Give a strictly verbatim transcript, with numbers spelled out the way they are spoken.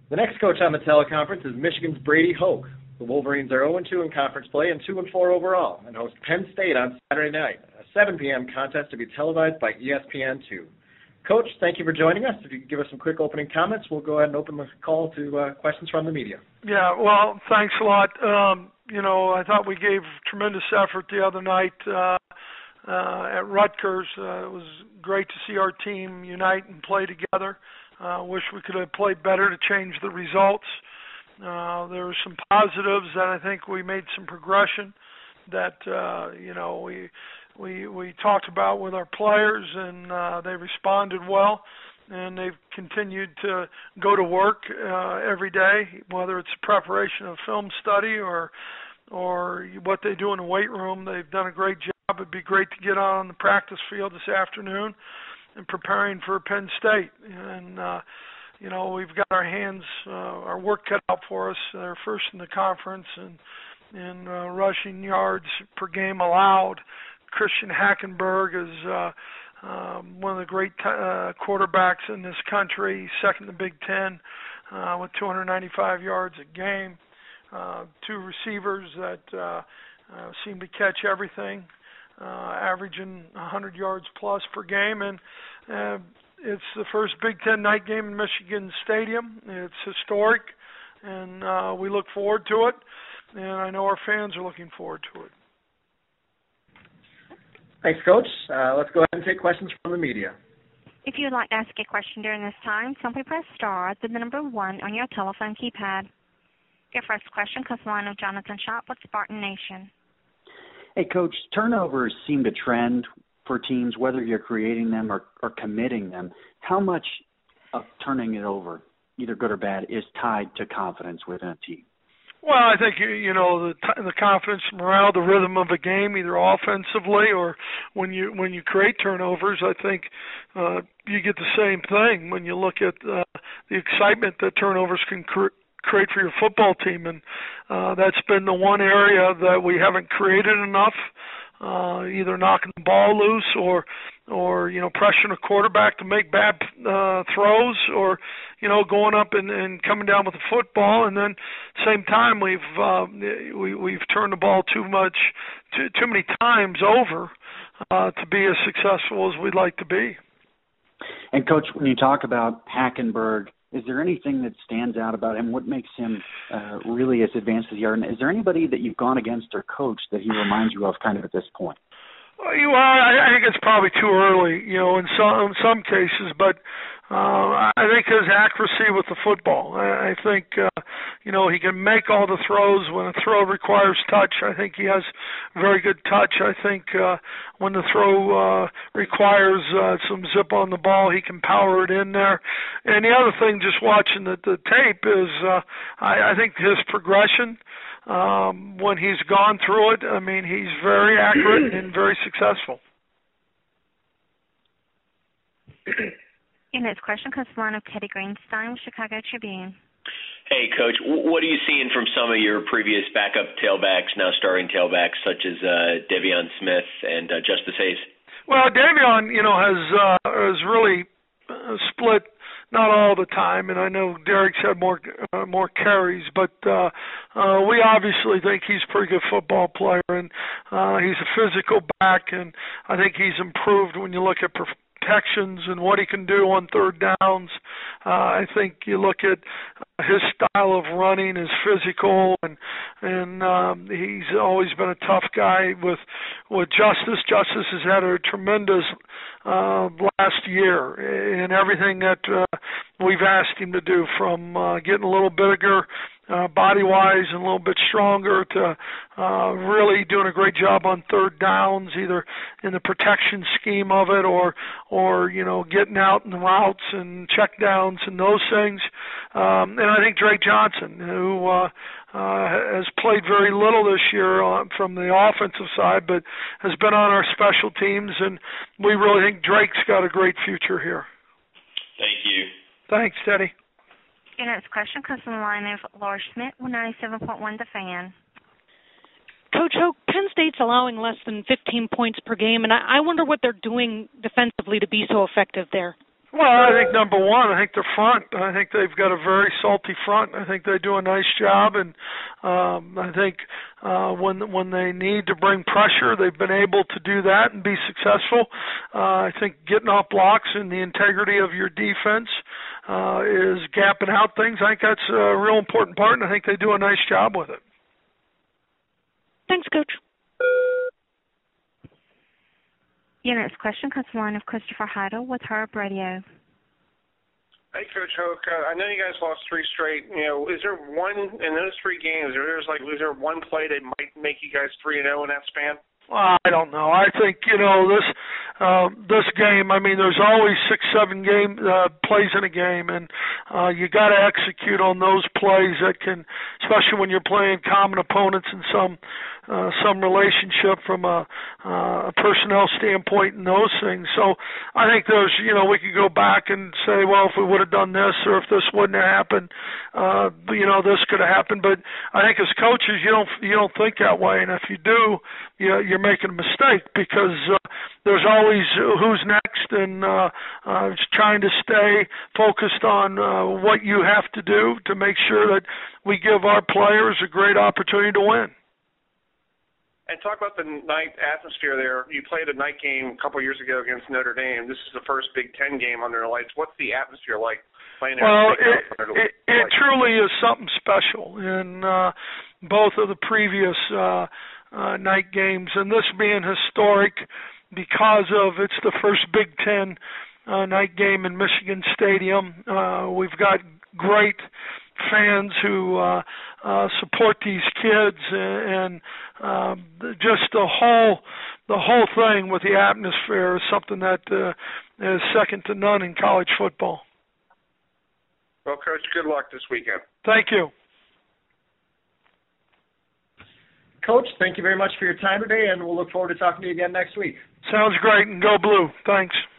The next coach on the teleconference is Michigan's Brady Hoke. The Wolverines are oh and two in conference play and two and four overall and host Penn State on Saturday night, a seven p.m. contest to be televised by E S P N two. Coach, thank you for joining us. If you could give us some quick opening comments, we'll go ahead and open the call to uh, questions from the media. Yeah, well, thanks a lot. Um, you know, I thought we gave tremendous effort the other night uh, uh, at Rutgers. Uh, it was great to see our team unite and play together. I uh, wish we could have played better to change the results. Uh, there were some positives that I think we made some progression that, uh, you know, we we we talked about with our players, and uh, they responded well, and they've continued to go to work uh, every day, whether it's preparation of film study or or what they do in the weight room. They've done a great job. It'd be great to get out on the practice field this afternoon and preparing for Penn State. And, uh, you know, we've got our hands, uh, our work cut out for us. They're first in the conference and in uh, rushing yards per game allowed. Christian Hackenberg is uh, um, one of the great t- uh, quarterbacks in this country, second in the Big Ten uh, with two hundred ninety-five yards a game. Uh, two receivers that uh, uh, seem to catch everything. Uh, averaging one hundred yards plus per game, and uh, it's the first Big Ten night game in Michigan Stadium. It's historic, and uh, we look forward to it, and I know our fans are looking forward to it. Thanks, Coach. Uh, let's go ahead and take questions from the media. If you would like to ask a question during this time, simply press star, then the number one on your telephone keypad. Your first question comes from the line of Jonathan Schott with Spartan Nation. Hey, Coach, turnovers seem to trend for teams, whether you're creating them or, or committing them. How much of turning it over, either good or bad, is tied to confidence within a team? Well, I think, you know, the the confidence, morale, the rhythm of a game, either offensively or when you when you create turnovers, I think uh, you get the same thing when you look at uh, the excitement that turnovers can create. create for your football team, and uh, that's been the one area that we haven't created enough, uh, either knocking the ball loose or, or you know, pressuring a quarterback to make bad uh, throws, or, you know, going up and, and coming down with the football, and then same time we've uh, we, we've turned the ball too much, too, too many times over uh, to be as successful as we'd like to be. And, Coach, when you talk about Hackenberg, is there anything that stands out about him? What makes him uh, really as advanced as he are? And is there anybody that you've gone against or coached that he reminds you of kind of at this point? Well, you are, I think it's probably too early, you know, in some in some cases, but uh, I think his accuracy with the football. I, I think, uh, you know, he can make all the throws when a throw requires touch. I think he has very good touch. I think uh, when the throw uh, requires uh, some zip on the ball, he can power it in there. And the other thing, just watching the, the tape, is uh, I, I think his progression. Um, when he's gone through it, I mean, he's very accurate and very successful. Your next question comes from the line of Teddy Greenstein with Chicago Tribune. Hey, Coach, what are you seeing from some of your previous backup tailbacks, now starting tailbacks, such as uh, De'Veon Smith and uh, Justice Hayes? Well, De'Veon, you know, has uh, has really uh, split. Not all the time, and I know Derek's had more uh, more carries, but uh, uh, we obviously think he's a pretty good football player, and uh, he's a physical back, and I think he's improved when you look at protections and what he can do on third downs. Uh, I think you look at his style of running is physical, and and um, he's always been a tough guy with with Justice. Justice has had a tremendous uh, last year in everything that uh, we've asked him to do, from uh, getting a little bigger uh, body-wise and a little bit stronger to uh, really doing a great job on third downs, either in the protection scheme of it or, or you know, getting out in the routes and check downs and those things. Um, and I think Drake Johnson, who uh, uh, has played very little this year on, from the offensive side, but has been on our special teams, and we really think Drake's got a great future here. Thank you. Thanks, Teddy. Your next question comes from the line of Laura Schmidt with ninety-seven point one The Fan. Coach Hoke, Penn State's allowing less than fifteen points per game, and I, I wonder what they're doing defensively to be so effective there. Well, I think number one, I think the front. I think they've got a very salty front. I think they do a nice job, and um, I think uh, when when they need to bring pressure, they've been able to do that and be successful. Uh, I think getting off blocks and the integrity of your defense uh, is gapping out things. I think that's a real important part, and I think they do a nice job with it. Thanks, Coach. Your next question comes from the line of Christopher Heidel with Herb Radio. Hey, Coach Hoke. Uh, I know you guys lost three straight. You know, is there one in those three games? Or there's like, is there one play that might make you guys three and zero in that span? Well, I don't know. I think you know this uh, this game. I mean, there's always six, seven game uh, plays in a game, and uh, you got to execute on those plays that can, especially when you're playing common opponents in some uh, some relationship from a, uh, a personnel standpoint and those things. So I think there's, you know, we could go back and say, well, if we would have done this or if this wouldn't have happened, uh, you know, this could have happened. But I think as coaches, you don't you don't think that way, and if you do, you you're making a mistake because uh, there's always who's next, and uh, uh, trying to stay focused on uh, what you have to do to make sure that we give our players a great opportunity to win. And talk about the night atmosphere there. You played a night game a couple of years ago against Notre Dame. This is the first Big Ten game under the lights. What's the atmosphere like playing there? Well, it, it, it truly is something special in uh, both of the previous uh, uh, night games, and this being historic because of it's the first Big Ten uh, night game in Michigan Stadium. Uh, we've got great fans who uh, uh, support these kids, and, and uh, just the whole the whole thing with the atmosphere is something that uh, is second to none in college football. Well, Coach, good luck this weekend. Thank you. Coach, thank you very much for your time today, and we'll look forward to talking to you again next week. Sounds great, and go Blue. Thanks.